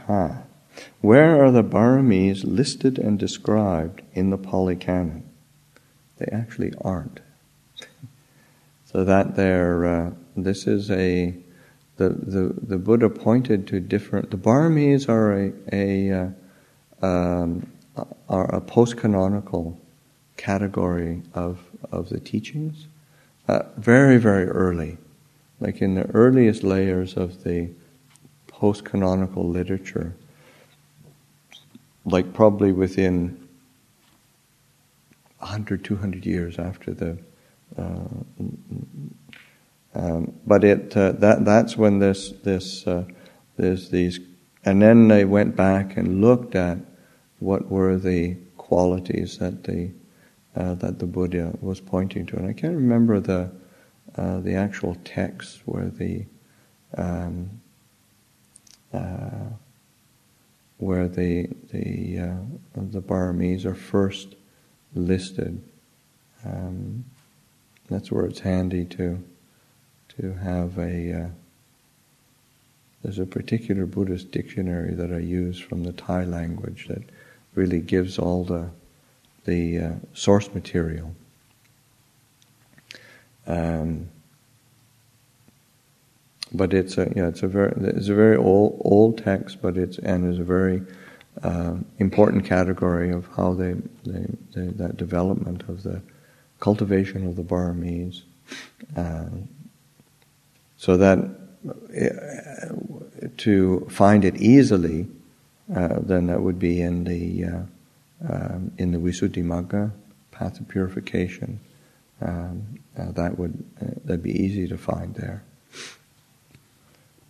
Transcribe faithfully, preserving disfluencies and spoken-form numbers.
path. Where are the Baramis listed and described in the Pali Canon? They actually aren't. So that they're, uh, this is a, the, the, the Buddha pointed to different, the Baramis are a, a, uh, um, are a post-canonical category of, of the teachings. Uh, very, very early, like in the earliest layers of the post-canonical literature, like probably within one hundred, two hundred years after the, uh, um, but it uh, that that's when this this uh, there's these, and then they went back and looked at what were the qualities that the uh, that the Buddha was pointing to, and I can't remember the uh, the actual text where the um, uh, where the the uh, the Baramis are first listed. Um, that's where it's handy to to have a. Uh, there's a particular Buddhist dictionary that I use from the Thai language that really gives all the the uh, source material. Um, but it's a yeah, it's a very it's a very old old text, but it's and is a very uh, important category of how they, they, they that development of the cultivation of the Baramis. Uh, so that uh, to find it easily, uh, then that would be in the uh, um, in the Visuddhimagga, path of purification. Um, uh, that would uh, that'd be easy to find there.